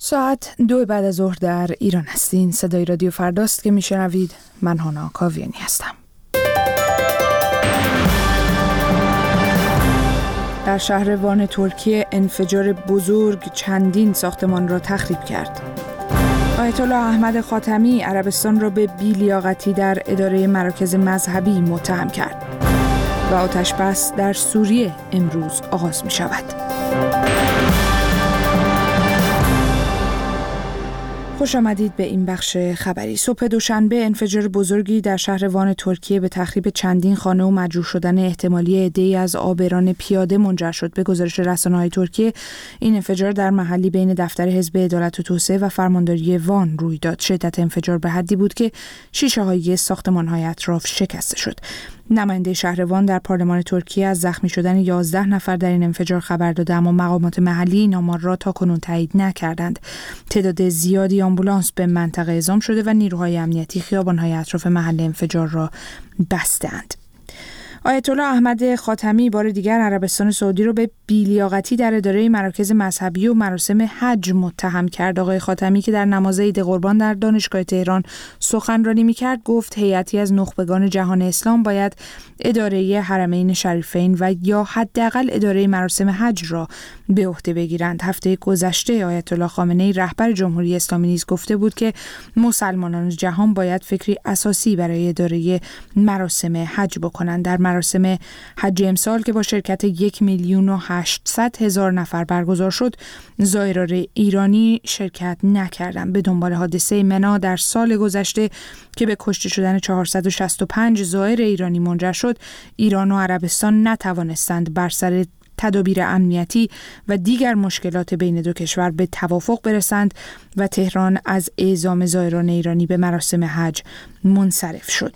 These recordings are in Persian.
ساعت 2 بعد از ظهر در ایران هستین. صدای رادیو فرداست که میشنوید. من هانا کاویانی هستم. در شهر وان ترکیه انفجار بزرگ چندین ساختمان را تخریب کرد. آیت الله احمد خاتمی عربستان را به بی‌لیاقتی در اداره مراکز مذهبی متهم کرد. و آتش بس در سوریه امروز آغاز می شود. خوش آمدید به این بخش خبری. صبح دوشنبه انفجار بزرگی در شهر وان ترکیه به تخریب چندین خانه و مجروح شدن احتمالی عده‌ای از عابران پیاده منجر شد. به گزارش رسانه‌های ترکیه این انفجار در محلی بین دفتر حزب عدالت و توسعه و فرمانداری وان روی داد. شدت انفجار به حدی بود که شیشه‌های ساختمان‌های اطراف شکسته شد. نماینده شهر وان در پارلمان ترکیه از زخمی شدن 11 نفر در این انفجار خبر داده، اما مقامات محلی این آمار را تاکنون تایید نکردند. تعداد زیادی آمبولانس به منطقه اعزام شده و نیروهای امنیتی خیابان‌های اطراف محل انفجار را بسته‌اند. آیت الله احمد خاتمی بار دیگر عربستان سعودی رو به بی‌لیاقتی در اداره مراکز مذهبی و مراسم حج متهم کرد. آقای خاتمی که در نماز عید قربان در دانشگاه تهران سخنرانی می‌کرد گفت هیئتی از نخبگان جهان اسلام باید اداره حرمین شریفین و یا حداقل اداره مراسم حج را به عهده بگیرند. هفته گذشته آیت الله خامنه‌ای رهبر جمهوری اسلامی نیز گفته بود که مسلمانان جهان باید فکری اساسی برای اداره مراسم حج بکنند. در مراسم حج امسال که با شرکت 1,800,000 نفر برگزار شد، زائران ایرانی شرکت نکردند. به دنبال حادثه منی در سال گذشته که به کشته شدن 465 زائر ایرانی منجر شد، ایران و عربستان نتوانستند بر سر تدابیر امنیتی و دیگر مشکلات بین دو کشور به توافق برسند و تهران از اعزام زائران ایرانی به مراسم حج منصرف شد.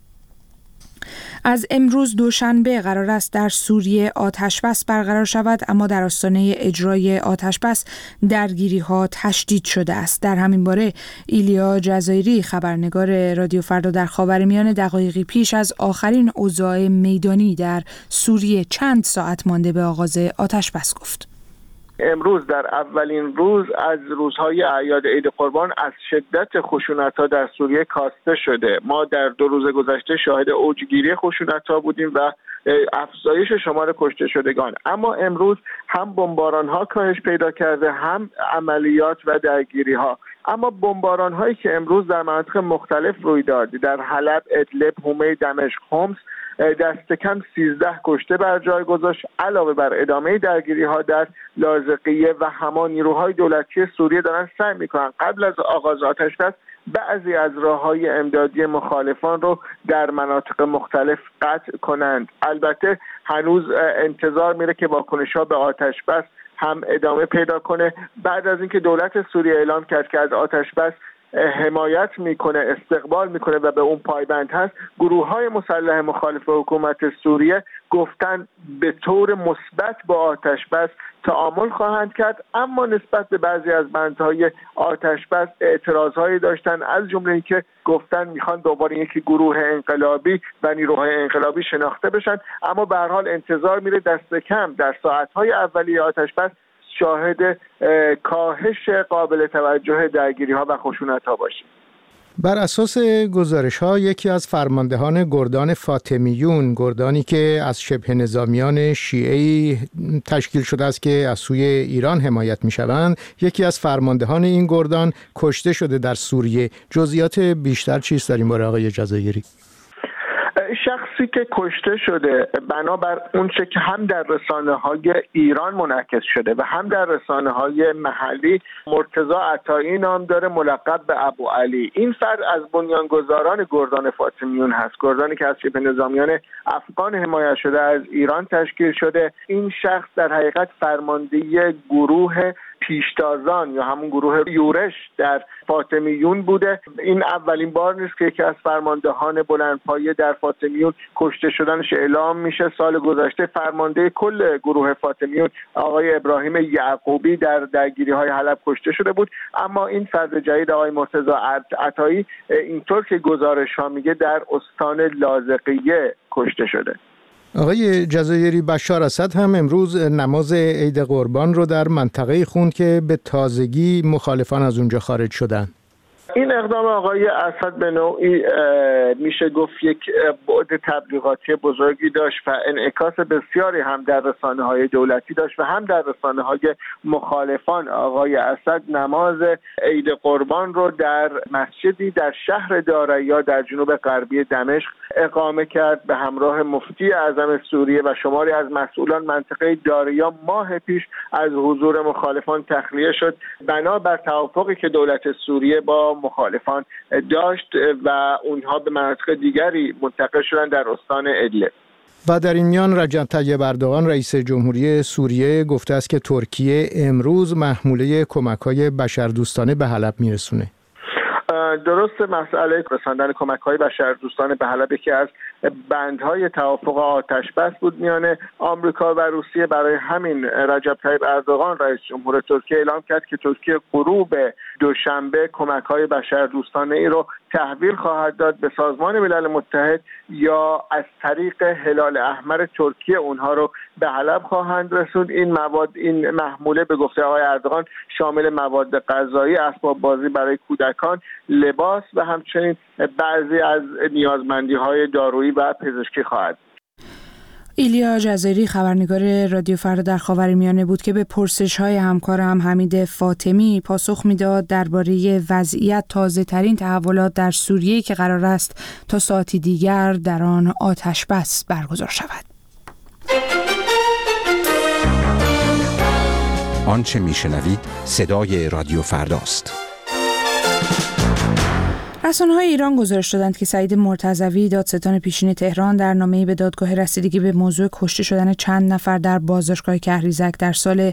از امروز دوشنبه قرار است در سوریه آتش بس برقرار شود، اما در آستانه اجرای آتش بس درگیری‌ها تشدید شده است. در همین باره ایلیا جزایری خبرنگار رادیو فردا در خاورمیانه دقایقی پیش از آخرین اوضاع میدانی در سوریه چند ساعت مانده به آغاز آتش بس گفت. امروز در اولین روز از روزهای اعیاد عید قربان از شدت خشونت‌ها در سوریه کاسته شده. ما در 2 روز گذشته شاهد اوجگیری خشونت‌ها بودیم و افزایش شمار کشته شدگان، اما امروز هم بمباران‌ها کاهش پیدا کرده، هم عملیات و درگیری‌ها. اما بمباران‌هایی که امروز در مناطق مختلف روی داد، در حلب، ادلب، حومه، دمشق، حمص، دست کم 13 کشته بر جای گذاشت، علاوه بر ادامه درگیری‌ها در لاذقیه و همان نیروهای دولتی سوریه دارن سعی می‌کنن قبل از آغاز آتش‌بس بعضی از راه‌های امدادی مخالفان رو در مناطق مختلف قطع کنند. البته هنوز انتظار میره که واکنش‌ها به آتش‌بس هم ادامه پیدا کنه. بعد از اینکه دولت سوریه اعلام کرد که از آتش‌بس حمایت میکنه، استقبال میکنه و به اون پایبند هست، گروه‌های مسلح مخالف حکومت سوریه گفتن به طور مثبت با آتش‌بس تعامل خواهند کرد، اما نسبت به بعضی از بندهای آتش‌بس اعتراضهایی داشتن، از جمله اینکه گفتن میخوان دوباره یک گروه انقلابی و نیروهای انقلابی شناخته بشن. اما به هر حال انتظار میره دست کم در ساعت‌های اولیه آتش‌بس شاهد کاهش قابل توجه درگیری‌ها و خشونت‌ها باشیم. بر اساس گزارش‌ها یکی از فرماندهان گردان فاطمیون، گردانی که از شبه نظامیان شیعه‌ای تشکیل شده است که از سوی ایران حمایت می‌شوند، یکی از فرماندهان این گردان کشته شده در سوریه. جزئیات بیشتر چیست در این باره آقای جزایری؟ شخصی که کشته شده بنابر اون چه که هم در رسانه‌های ایران منعکس شده و هم در رسانه‌های محلی، مرتضی عطایی نام داره، ملقب به ابو علی. این فرد از بنیانگذاران گردان فاطمیون هست، گردانی که از شبه نظامیان افغان حمایت شده از ایران تشکیل شده. این شخص در حقیقت فرمانده گروه پیشتازان یا همون گروه یورش در فاطمیون بوده. این اولین بار نیست که یکی از فرماندهان بلندپایه در فاطمیون کشته شدنش اعلام میشه. سال گذشته فرمانده کل گروه فاطمیون آقای ابراهیم یعقوبی در درگیری‌های حلب کشته شده بود. اما این فرد جدید آقای مرتضی عطایی اینطور که گزارش‌ها میگه در استان لاذقیه کشته شده. آقای جزایری، بشار اسد هم امروز نماز عید قربان رو در منطقه خوند که به تازگی مخالفان از اونجا خارج شدن. این اقدام آقای اسد به نوعی میشه گفت یک بعد تبلیغاتی بزرگی داشت و انعکاس بسیاری هم در رسانه‌های دولتی داشت و هم در رسانه‌های مخالفان آقای اسد. نماز عید قربان رو در مسجدی در شهر داریا در جنوب غربی دمشق اقامه کرد به همراه مفتی اعظم سوریه و شماری از مسئولان. منطقه داریا ماه پیش از حضور مخالفان تخلیه شد بنابر توافقی که دولت سوریه با مخالفان داشت و اونها به مناطق دیگری منتقل شدن در استان ادلب. و در این میان رجب طیب اردوغان رئیس جمهوری سوریه گفته است که ترکیه امروز محموله کمک‌های بشردوستانه به حلب میرسونه. درست، مسئله رساندن کمک‌های بشردوستانه به حلب یکی از بندهای توافق آتش بس بود میان آمریکا و روسیه. برای همین رجب طیب اردوغان رئیس جمهور ترکیه اعلام کرد که ترکیه غروب دوشنبه کمک‌های بشردوستانه ای رو تحویل خواهد داد به سازمان ملل متحد یا از طریق هلال احمر ترکیه اونها رو به حلب خواهند رسوند. این محموله به گفته آقای اردوغان شامل مواد غذایی، اسباب بازی برای کودکان، لباس و همچنین بعضی از نیازمندی‌های دارویی و پزشکی خواهد. ایلیا جزایری خبرنگار رادیو فردا در خاورمیانه بود که به پرسش‌های همکارم حمید فاطمی پاسخ میداد درباره وضعیت تازه‌ترین تحولات در سوریه که قرار است تا ساعتی دیگر در آن آتش بس برگزار شود. آنچه میشنوید صدای رادیو فرداست. رسانه‌های ایران گزارش دادند که سعید مرتضوی دادستان پیشین تهران در نامه‌ای به دادگاه رسیدگی به موضوع کشته شدن چند نفر در بازداشتگاه کهریزک در سال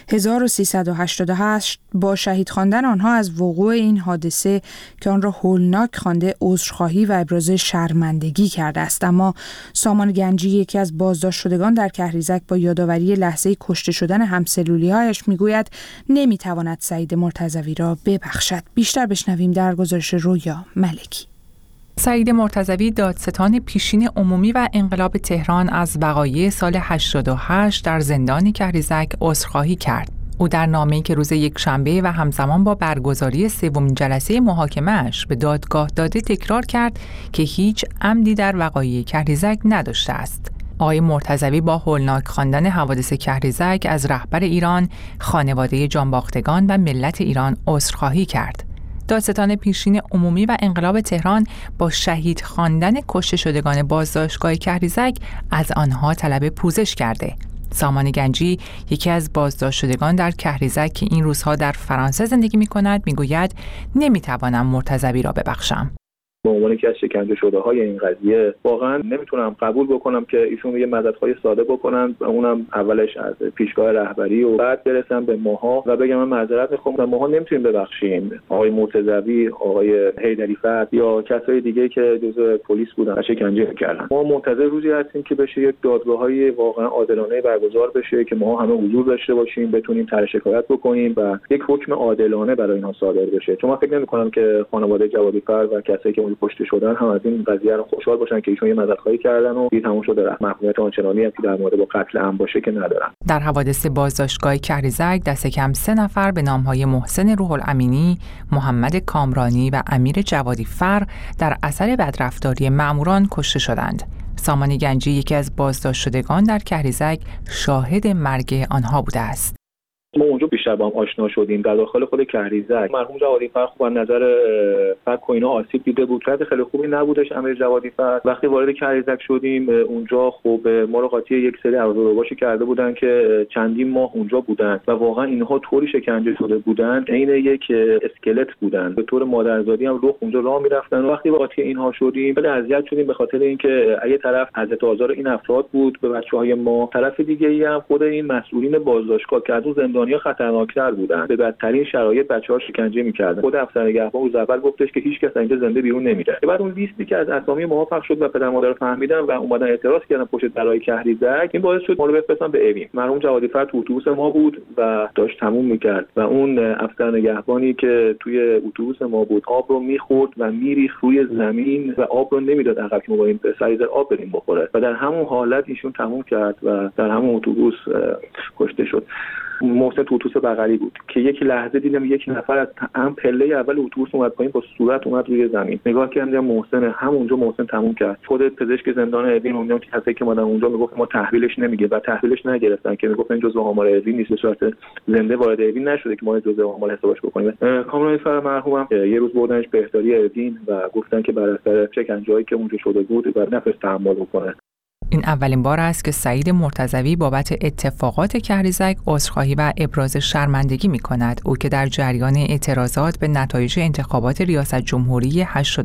1388 با شهید خواندن آنها از وقوع این حادثه که آن را هولناک خوانده عذرخواهی و ابراز شرمندگی کرده است. اما سامان گنجی یکی از بازداشت شدگان در کهریزک با یادآوری لحظه کشته شدن همسلولی‌هایش میگوید نمیتواند سعید مرتضوی را ببخشد. بیشتر بشنویم در گزارش رویا ملکی. سعید مرتضوی دادستان پیشین عمومی و انقلاب تهران از وقایع سال 88 در زندان کهریزک عذرخواهی کرد. او در نامه‌ای که روز یکشنبه و همزمان با برگزاری سومین جلسه محاکمه‌اش به دادگاه داده تکرار کرد که هیچ عمدی در وقایع کهریزک نداشته است. آقای مرتضوی با هولناک خواندن حوادث کهریزک از رهبر ایران، خانواده جانباختگان و ملت ایران عذرخواهی کرد. دادستان پیشین عمومی و انقلاب تهران با شهید خواندن کشته شدگان بازداشتگاه کهریزک از آنها طلب پوزش کرده. سامان گنجی یکی از بازداشت شدگان در کهریزک که این روزها در فرانسه زندگی می‌کند میگوید نمی‌توانم مرتضوی را ببخشم. به عنوان یکی از شکنجه شده‌های این قضیه واقعا نمیتونم قبول بکنم که ایشون یه مددخواهی ساده بکنن و اونم اولش از پیشگاه رهبری و بعد برسن به ماها و بگم من معذرت میخوام و ماها نمیتونیم ببخشیم آقای مرتضوی، آقای حیدری‌فر یا کسای دیگه که جزء پلیس بودن و شکنجه کردن. ما منتظر روزی هستیم که بشه یک دادگاه‌های واقعا عادلانه برگزار بشه که ما همه حضور داشته باشیم، بتونیم طرح شکایت بکنیم و یک حکم عادلانه برای اینها صادر بشه. چون من فکر نمی‌کنم که خانواده جوادی‌فر و کسایی که کشته شدن هم از این قضیه رو خوشحال باشن که ایشون یه مددخواهی کردن و دیگه تموم شده. محکومیت آنچنانی هم که در مورد با قتل عام باشه که ندارن. در حوادث بازداشتگاه کهریزک دست کم 3 نفر به نام‌های محسن روح الامینی، محمد کامرانی و امیر جوادی‌فر در اثر بدرفتاری مأموران کشته شدند. سامان گنجی یکی از بازداشت شدگان در کهریزک شاهد مرگ آنها بوده است. ما اونجا بیشتر با هم آشنا شدیم. در داخل خود کهریزک مرحوم جوادی‌فر خوب از نظر فک و اینا آسیب دیده بود. رد خیلی خوبی نبودش امیر جوادی‌فر. وقتی وارد کهریزک شدیم اونجا خب ما رو قاطی یک سری عرض‌وروباشی کرده بودن که چندین ماه اونجا بودن و واقعا اینها طوری شکنجه شده بودن عین یک اسکلت بودن. به طور مادرزادی هم رخ اونجا راه می‌رفتن. وقتی قاطی اینها شدیم خیلی اذیت شدیم به خاطر اینکه اگه طرف حضرت آزار این افراد بود به بچه‌های ما، طرف دیگه‌ای هم خود این مسئولین بازداشتگاه که از زندان زندانی‌ها خطرناک‌تر بودن. به بدترین شرایط بچه‌ها شکنجه می‌کردن. خود افسر نگهبان روز اول گفتش که هیچ کس اینجا زنده بیرون نمیره. بعد اون لیستی که از اسامی ما پخش شد و پدر مادر فهمیدن و اومدن اعتراض کردن پشت درای کهریزک، این باعث شد ما رو بفرستن به اوین. مرحوم جوادی‌فر تو اتوبوس ما بود و داشت تموم می‌کرد و اون افسر نگهبانی که توی اتوبوس ما بود آب رو می‌خورد و میریخت روی زمین و آب رو نمیداد عقب که ما با این سریزر آب بریم بخوره و در همون حالت ایشون تموم کرد و در همون اتوبوس کشته شد. محسن تو اتوبوس بغلی بود که یک لحظه دیدم یک نفر از هم پله اول اتوبوس اومد پایین با صورت اومد روی زمین. نگاه کردم محسن، همونجا محسن تموم کرد. خود پزشک زندان اوین اونجا که حتی که اومدن اونجا میگفت ما تحویلش نمیگه و تحویلش نگرفتن که میگفتن جزء آمار اوین نیست، به صورت زنده وارد اوین نشده که ما جزء آمار حسابش بکنیم. کامران فر مرحومم یه روز بردنش بهداری اوین و گفتن که بر اثر شکنجه‌ای که اونجا شده بود و نفس تحمل کنه. این اولین بار است که سعید مرتضوی بابت اتفاقات کهریزک عذرخواهی و ابراز شرمندگی می‌کند. او که در جریان اعتراضات به نتایج انتخابات ریاست جمهوری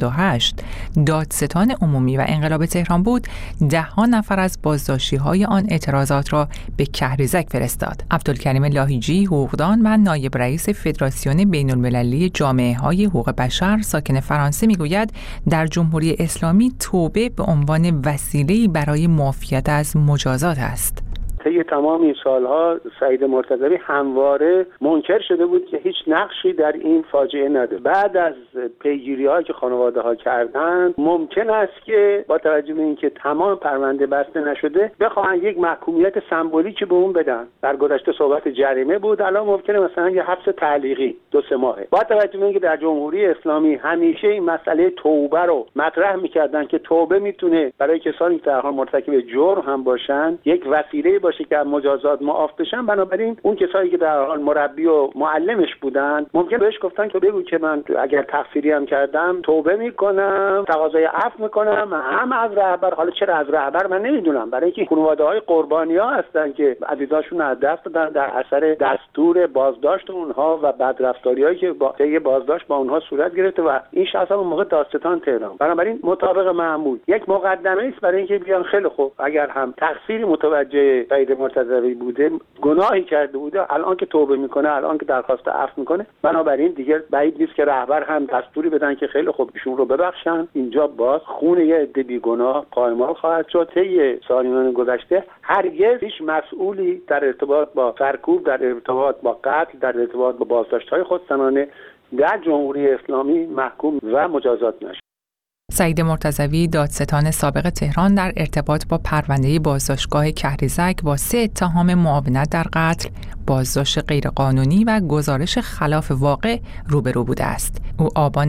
88 دادستان عمومی و انقلاب تهران بود، ده‌ها نفر از بازداشتی‌های آن اعتراضات را به کهریزک فرستاد. عبدالکریم لاهیجی، حقوقدان و نایب رئیس فدراسیون بین‌المللی جامعه‌های حقوق بشر ساکن فرانسه می‌گوید در جمهوری اسلامی توبه به عنوان وسیله‌ای برای معافیت از مجازات است. طی تمام این سالها سعید مرتضوی همواره منکر شده بود که هیچ نقشی در این فاجعه نداره. بعد از پیگیری‌هایی که خانواده‌ها کردند ممکن است که با توجه به اینکه تمام پرونده بسته نشده بخواهند یک محکومیت سمبولیکی به اون بدن. در گذشته صحبت جریمه بود، الان ممکنه مثلا یه حبس تعلیقی 2-3 ماهه. با توجه به اینکه در جمهوری اسلامی همیشه این مسئله توبه رو مطرح می‌کردن که توبه میتونه برای کسانی که در حال مرتکب جرم هم باشن یک وسیله باشه که مجازات معاف بشن، بنابراین اون کسایی که در حال مربی و معلمش بودن ممکن بهش گفتن که بگو که من اگر تقصیری هم کردم توبه میکنم، تقاضای عفو میکنم، هم از رهبر، حالا چرا از رهبر من نمیدونم، برای اینکه خانواده‌های قربانی‌ها هستن که عزیزاشون از دست دادن در اثر دستور بازداشت اونها و بدرفتاری‌هایی که با طی بازداشت با اونها صورت گرفته و این شخصا اون موقع دادستان تهران. بنابراین مطابق معمول یک مقدمه است برای اینکه بیان خیلی خوب اگر هم تقصیری متوجه سعید مرتضوی بوده، گناهی کرده بوده، الان که توبه میکنه، الان که درخواست عفو میکنه، بنابراین دیگه بعید نیست که رهبر هم دستوری بدن که خیلی خوب ایشون رو ببخشن. اینجا باز خون یه عده بیگناه پایمال خواهد شد. طی سالیان گذشته هرگز هیچ مسئولی در ارتباط با سرکوب، در ارتباط با قتل، در ارتباط با بازداشت‌های خودسرانه در جمهوری اسلامی محکوم و مجازات نشد. سعید مرتضوی دادستان سابق تهران در ارتباط با پرونده بازداشتگاه کهریزک با 3 اتهام معاونت در قتل، بازداشت غیرقانونی و گزارش خلاف واقع روبرو بوده است. او آبان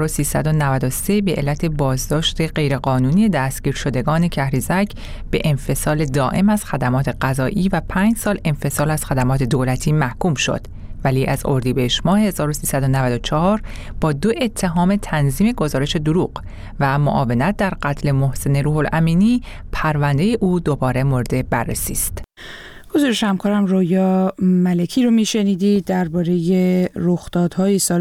1393 به علت بازداشت غیرقانونی دستگیر شدگان کهریزک به انفصال دائم از خدمات قضایی و 5 سال انفصال از خدمات دولتی محکوم شد. ولی از اردیبهشت ماه 1394 با 2 اتهام تنظیم گزارش دروغ و معاونت در قتل محسن روح الامینی پرونده او دوباره مورد بررسی است. گزارش همکارم رویا ملکی رو میشنیدید درباره رخدادهای سال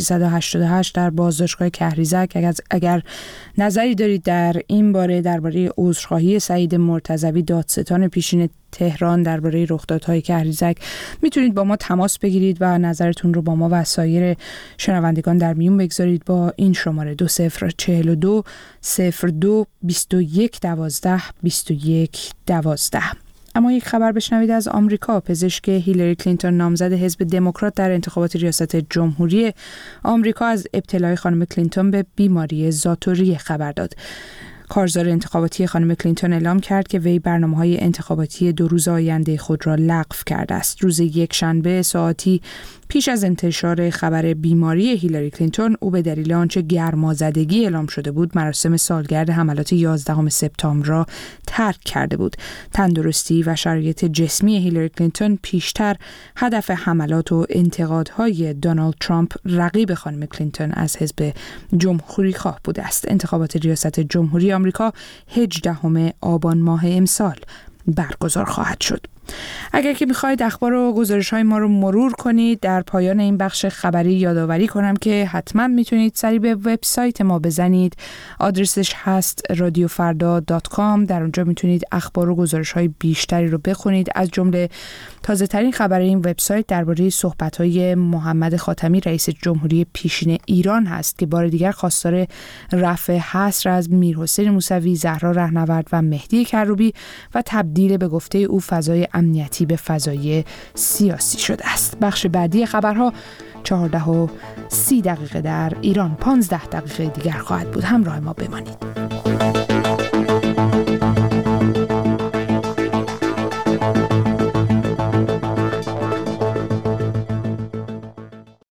1388 در بازداشتگاه کهریزک. اگر نظری دارید در این باره درباره عذرخواهی سعید مرتضوی دادستان پیشین تهران درباره رخدادهای کهریزک، میتونید با ما تماس بگیرید و نظرتون رو با ما و سایر شنوندگان در میون بگذارید با این شماره 2042 02 21 12 21 12. اما یک خبر بشنوید از آمریکا. پزشک هیلاری کلینتون نامزد حزب دموکرات در انتخابات ریاست جمهوری آمریکا از ابتلای خانم کلینتون به بیماری ذات‌الریه خبر داد. کارزار انتخاباتی خانم کلینتون اعلام کرد که وی برنامه‌های انتخاباتی 2 روز آینده خود را لغو کرده است. روز یکشنبه ساعتی پیش از انتشار خبر بیماری هیلاری کلینتون، او به دلیل آنچه گرمازدگی اعلام شده بود مراسم سالگرد حملات 11 سپتامبر را ترک کرده بود. تندرستی و شرایط جسمی هیلاری کلینتون پیشتر هدف حملات و انتقادهای دونالد ترامپ رقیب خانم کلینتون از حزب جمهوری‌خواه بوده است. انتخابات ریاست جمهوری آمریکا 18 آبان ماه امسال برگزار خواهد شد. اگر که میخواید اخبار و گزارش‌های ما رو مرور کنید، در پایان این بخش خبری یادآوری کنم که حتما میتونید سری به وبسایت ما بزنید. آدرسش هست radiofarda.com. در اونجا میتونید اخبار و گزارش‌های بیشتری رو بخونید. از جمله تازه‌ترین خبر این وبسایت درباره صحبت‌های محمد خاتمی رئیس جمهوری پیشین ایران هست که بار دیگر خواستار رفع حصر از میرحسین موسوی، زهرا رهنورد و مهدی کروبی و تبدیل به گفته او فضای امنیتی به فضای سیاسی شده است. بخش بعدی خبرها 14:30 در ایران، 15 دقیقه دیگر خواهد بود. همراه ما بمانید.